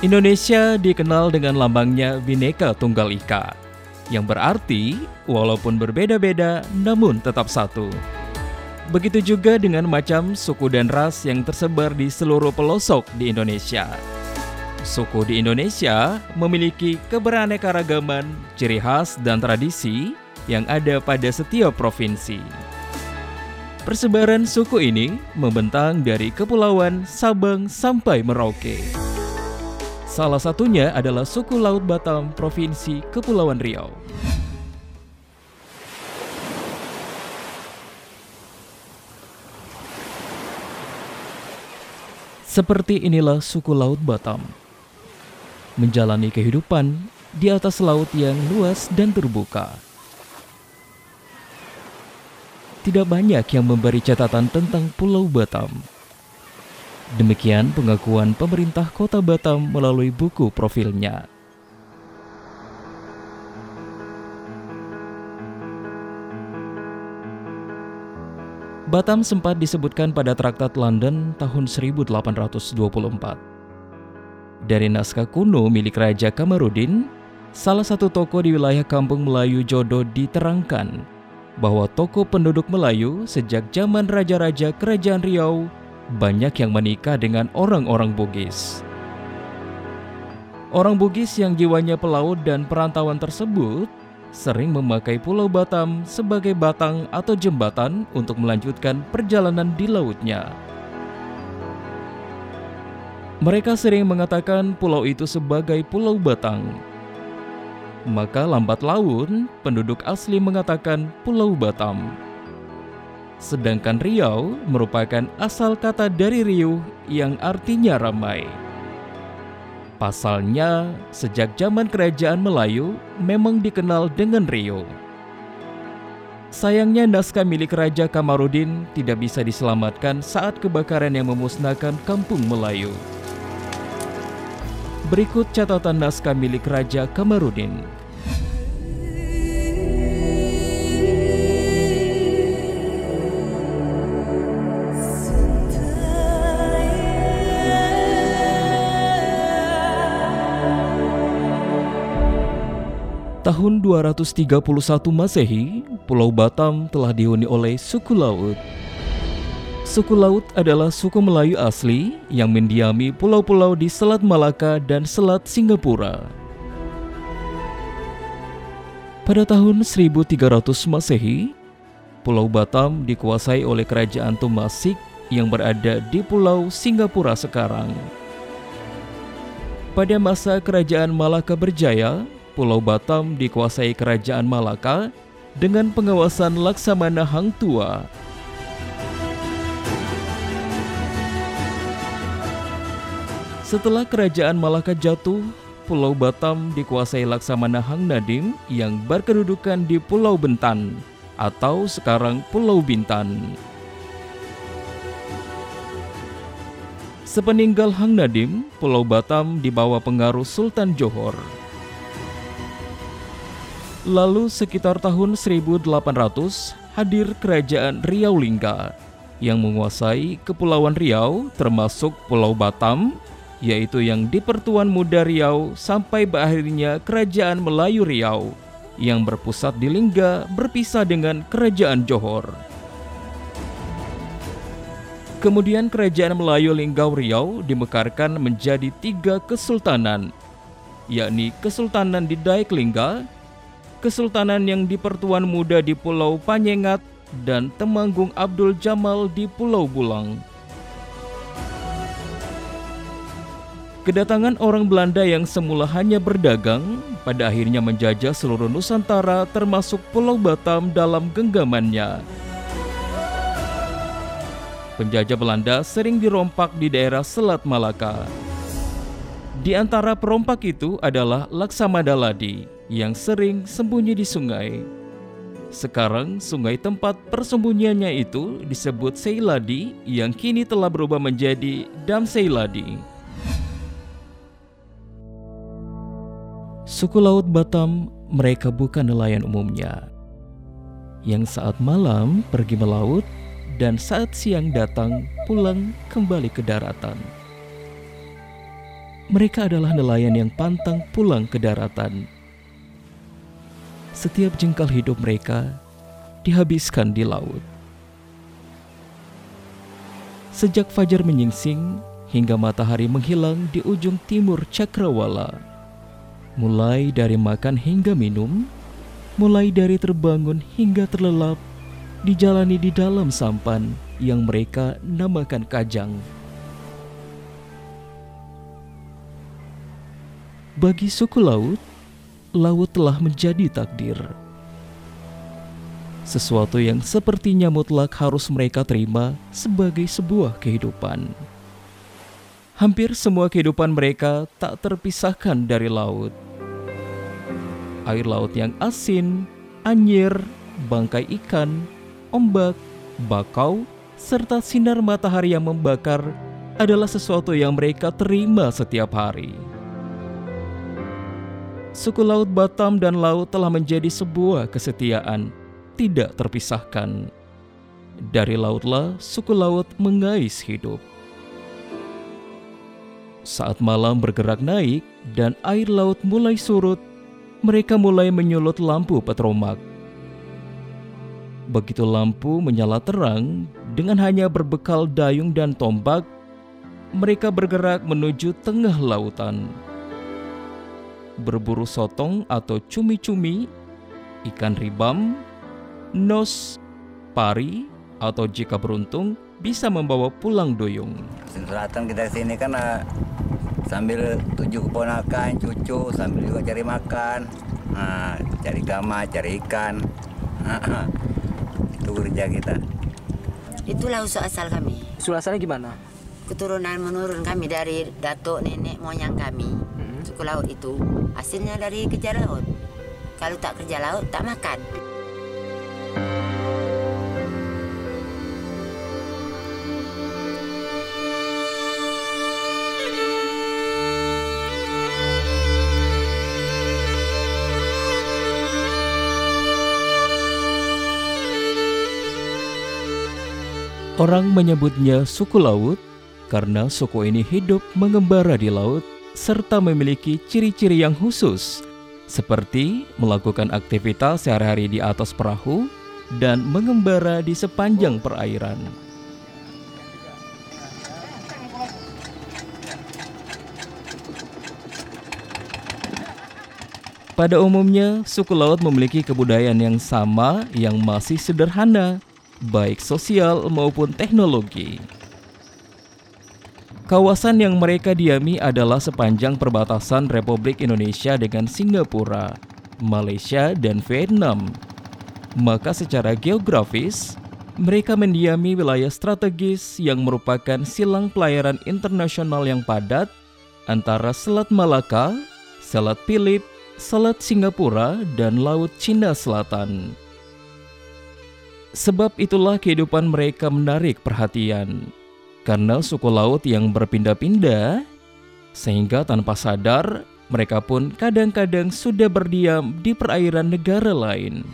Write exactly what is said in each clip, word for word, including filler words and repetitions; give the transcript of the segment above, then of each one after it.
Indonesia dikenal dengan lambangnya Bhinneka Tunggal Ika, yang berarti walaupun berbeda-beda namun tetap satu. Begitu juga dengan macam suku dan ras yang tersebar di seluruh pelosok di Indonesia. Suku di Indonesia memiliki keberaneka-ragaman, ciri khas dan tradisi yang ada pada setiap provinsi. Persebaran suku ini membentang dari Kepulauan Sabang sampai Merauke. Salah satunya adalah suku Laut Batam, Provinsi Kepulauan Riau. Seperti inilah suku Laut Batam, menjalani kehidupan di atas laut yang luas dan terbuka. Tidak banyak yang memberi catatan tentang Pulau Batam. Demikian pengakuan pemerintah Kota Batam melalui buku profilnya. Batam sempat disebutkan pada Traktat London tahun seribu delapan ratus dua puluh empat. Dari naskah kuno milik Raja Kamarudin, salah satu tokoh di wilayah Kampung Melayu Jodo diterangkan bahwa tokoh penduduk Melayu sejak zaman raja-raja Kerajaan Riau banyak yang menikah dengan orang-orang Bugis. Orang Bugis yang jiwanya pelaut dan perantauan tersebut sering memakai Pulau Batam sebagai batang atau jembatan untuk melanjutkan perjalanan di lautnya. Mereka sering mengatakan pulau itu sebagai Pulau Batang. Maka lambat laun penduduk asli mengatakan Pulau Batam. Sedangkan Riau merupakan asal kata dari riuh yang artinya ramai. Pasalnya, sejak zaman Kerajaan Melayu memang dikenal dengan Riau. Sayangnya naskah milik Raja Kamarudin tidak bisa diselamatkan saat kebakaran yang memusnahkan Kampung Melayu. Berikut catatan naskah milik Raja Kamarudin. Tahun dua ratus tiga puluh satu Masehi, Pulau Batam telah dihuni oleh suku Laut. Suku Laut adalah suku Melayu asli yang mendiami pulau-pulau di Selat Malaka dan Selat Singapura. Pada tahun seribu tiga ratus Masehi, Pulau Batam dikuasai oleh Kerajaan Tumasik yang berada di Pulau Singapura sekarang. Pada masa Kerajaan Malaka berjaya, Pulau Batam dikuasai Kerajaan Malaka dengan pengawasan Laksamana Hang Tuah. Setelah Kerajaan Malaka jatuh, Pulau Batam dikuasai Laksamana Hang Nadim yang berkedudukan di Pulau Bentan atau sekarang Pulau Bintan. Sepeninggal Hang Nadim, Pulau Batam di bawah pengaruh Sultan Johor. Lalu sekitar tahun seribu delapan ratus hadir Kerajaan Riau Lingga yang menguasai Kepulauan Riau termasuk Pulau Batam, yaitu yang di Pertuan Muda Riau sampai berakhirnya Kerajaan Melayu Riau yang berpusat di Lingga berpisah dengan Kerajaan Johor. Kemudian Kerajaan Melayu Linggau Riau dimekarkan menjadi tiga kesultanan, yakni Kesultanan di Dayak Lingga, Kesultanan yang di Pertuan Muda di Pulau Panyengat, dan Temanggung Abdul Jamal di Pulau Bulang. Kedatangan orang Belanda yang semula hanya berdagang, pada akhirnya menjajah seluruh Nusantara termasuk Pulau Batam dalam genggamannya. Penjajah Belanda sering dirompak di daerah Selat Malaka. Di antara perompak itu adalah Laksamana Ladi yang sering sembunyi di sungai. Sekarang sungai tempat persembunyiannya itu disebut Seiladi yang kini telah berubah menjadi Dam Seiladi. Suku Laut Batam mereka bukan nelayan umumnya, yang saat malam pergi melaut dan saat siang datang pulang kembali ke daratan. mereka adalah nelayan yang pantang pulang ke daratan. Setiap jengkal hidup mereka dihabiskan di laut. Sejak fajar menyingsing hingga matahari menghilang di ujung timur cakrawala, mulai dari makan hingga minum, mulai dari terbangun hingga terlelap, dijalani di dalam sampan yang mereka namakan kajang. Bagi suku laut, laut telah menjadi takdir. Sesuatu yang sepertinya mutlak harus mereka terima sebagai sebuah kehidupan. Hampir semua kehidupan mereka tak terpisahkan dari laut. Air laut yang asin, anyir, bangkai ikan, ombak, bakau, serta sinar matahari yang membakar adalah sesuatu yang mereka terima setiap hari. Suku laut Batam dan laut telah menjadi sebuah kesetiaan tidak terpisahkan. Dari lautlah suku laut mengais hidup. Saat malam bergerak naik dan air laut mulai surut, mereka mulai menyulut lampu petromak. Begitu lampu menyala terang, dengan hanya berbekal dayung dan tombak, mereka bergerak menuju tengah lautan. Berburu sotong atau cumi-cumi, ikan ribam, nos, pari, atau jika beruntung bisa membawa pulang duyung. Selatan kita sini kan uh, sambil tujuh keponakan, cucu, sambil juga cari makan, nah, cari gama, cari ikan. Itu kerja kita. Itulah usul asal kami. Usul asalnya gimana? Keturunan menurun kami dari datuk nenek moyang kami. Hmm. Suku laut itu hasilnya dari kerja laut. Kalau tak kerja laut, tak makan. Orang menyebutnya suku laut karena suku ini hidup mengembara di laut serta memiliki ciri-ciri yang khusus, seperti melakukan aktivitas sehari-hari di atas perahu dan mengembara di sepanjang perairan. Pada umumnya, suku laut memiliki kebudayaan yang sama yang masih sederhana, baik sosial maupun teknologi. Kawasan yang mereka diami adalah sepanjang perbatasan Republik Indonesia dengan Singapura, Malaysia, dan Vietnam. Maka secara geografis, mereka mendiami wilayah strategis yang merupakan silang pelayaran internasional yang padat antara Selat Malaka, Selat Phillip, Selat Singapura, dan Laut Cina Selatan. Sebab itulah kehidupan mereka menarik perhatian. Karena suku laut yang berpindah-pindah, sehingga tanpa sadar mereka pun kadang-kadang sudah berdiam di perairan negara lain.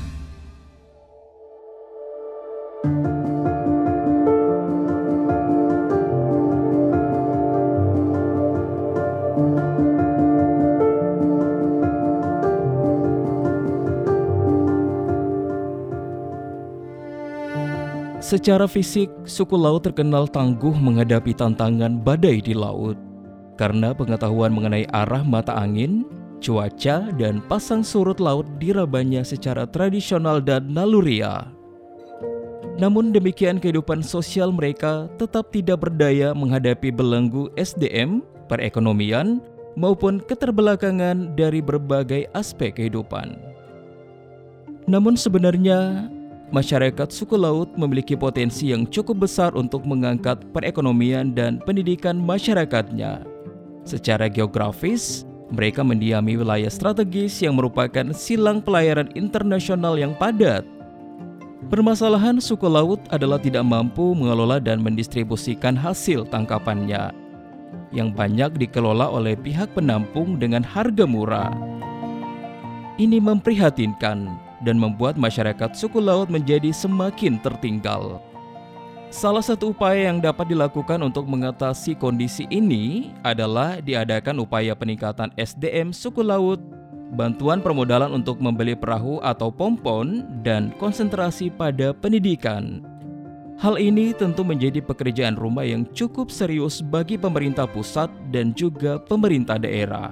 Secara fisik, suku laut terkenal tangguh menghadapi tantangan badai di laut karena pengetahuan mengenai arah mata angin, cuaca, dan pasang surut laut dirabanya secara tradisional dan naluriah. Namun demikian, kehidupan sosial mereka tetap tidak berdaya menghadapi belenggu S D M, perekonomian, maupun keterbelakangan dari berbagai aspek kehidupan. Namun sebenarnya, masyarakat suku laut memiliki potensi yang cukup besar untuk mengangkat perekonomian dan pendidikan masyarakatnya. Secara geografis, mereka mendiami wilayah strategis yang merupakan silang pelayaran internasional yang padat. Permasalahan suku laut adalah tidak mampu mengelola dan mendistribusikan hasil tangkapannya, yang banyak dikelola oleh pihak penampung dengan harga murah. Ini memprihatinkan dan membuat masyarakat suku laut menjadi semakin tertinggal. Salah satu upaya yang dapat dilakukan untuk mengatasi kondisi ini adalah diadakan upaya peningkatan S D M suku laut, bantuan permodalan untuk membeli perahu atau pompon, dan konsentrasi pada pendidikan. Hal ini tentu menjadi pekerjaan rumah yang cukup serius bagi pemerintah pusat dan juga pemerintah daerah.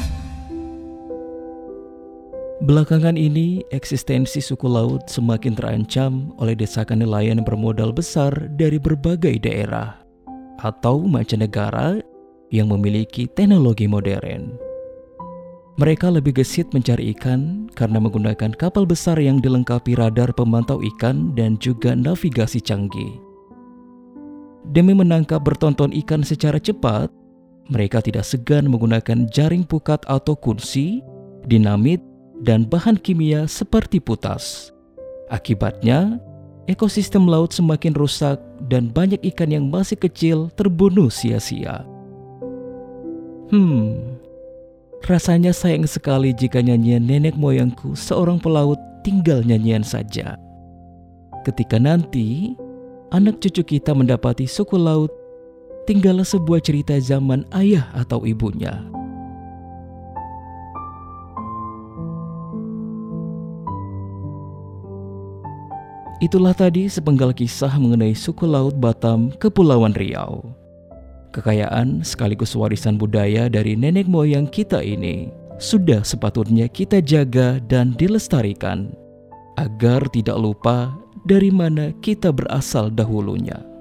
Belakangan ini, eksistensi suku laut semakin terancam oleh desakan nelayan bermodal besar dari berbagai daerah atau mancanegara yang memiliki teknologi modern. Mereka lebih gesit mencari ikan karena menggunakan kapal besar yang dilengkapi radar pemantau ikan dan juga navigasi canggih. Demi menangkap bertonton ikan secara cepat, mereka tidak segan menggunakan jaring pukat atau kunci, dinamit, dan bahan kimia seperti putas. Akibatnya, ekosistem laut semakin rusak dan banyak ikan yang masih kecil terbunuh sia-sia. Hmm... Rasanya sayang sekali jika nyanyian nenek moyangku seorang pelaut tinggal nyanyian saja. Ketika nanti anak cucu kita mendapati suku laut, tinggallah sebuah cerita zaman ayah atau ibunya. Itulah tadi sepenggal kisah mengenai suku laut Batam, Kepulauan Riau. Kekayaan sekaligus warisan budaya dari nenek moyang kita ini sudah sepatutnya kita jaga dan dilestarikan agar tidak lupa dari mana kita berasal dahulunya.